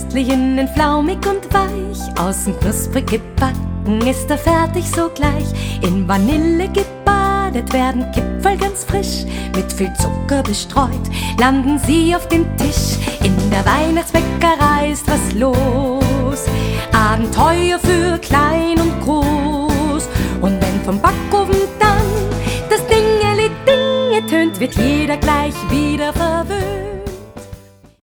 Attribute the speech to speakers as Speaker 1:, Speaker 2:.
Speaker 1: köstlich innen flaumig und weich, außen knusprig gebacken, ist er fertig sogleich. In Vanille gebadet werden Kipferl ganz frisch, mit viel Zucker bestreut, landen sie auf dem Tisch. In der Weihnachtsbäckerei ist was los, Abenteuer für kleine